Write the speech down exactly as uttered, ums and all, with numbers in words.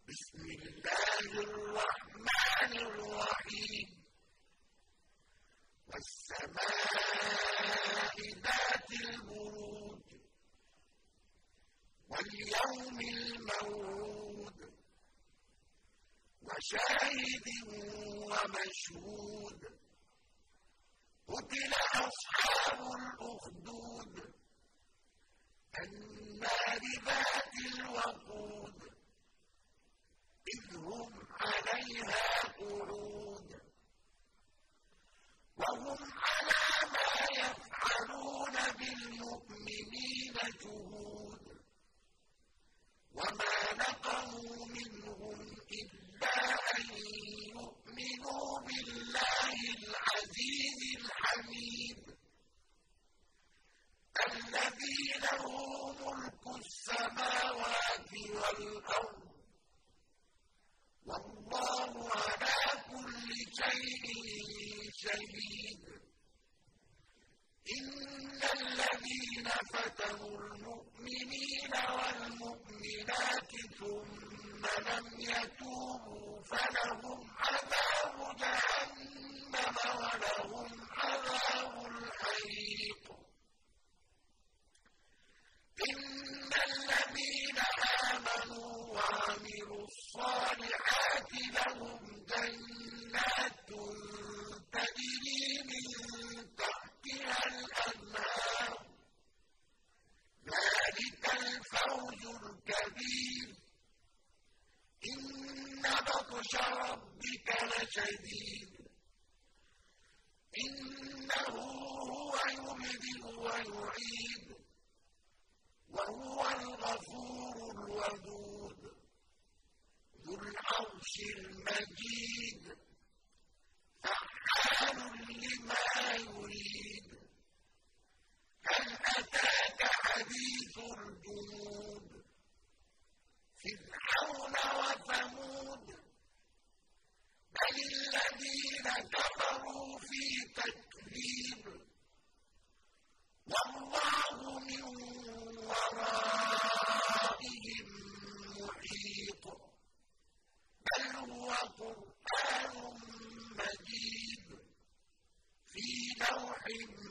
بسم الله الرحمن الرحيم والسماء ذات البروج واليوم الموعود وشاهد ومشهود قتل أصحاب الأخدود النار ذات الوقود إذ هم عليها قعود وهم على ما يفعلون بالمؤمنين شهود وما نقموا منهم إلا أن يؤمنوا بالله العزيز الحميد الذي له ملك السماوات والأرض والله على كل شيء شهيد إن الذين فتنوا المؤمنين والمؤمنات ثم لم يتوبوا فلهم عذاب جهنم ولهم عذاب الحريق إن الذين آمنوا وعملوا الصالحات لهم جنات تجري من تحتها الأنهار ذلك الفوز الكبير إن بطش ربك لشديد إنه هو يبدئ ويعيد وهو الغفور الودود ذو العرش المجيد فعال لما يريد هل أتاك حديث الجنود فرعون وثمود بل الذين كفروا في تكذيب والله من ورائهم محيط بل هو قرآن مجيد في لوح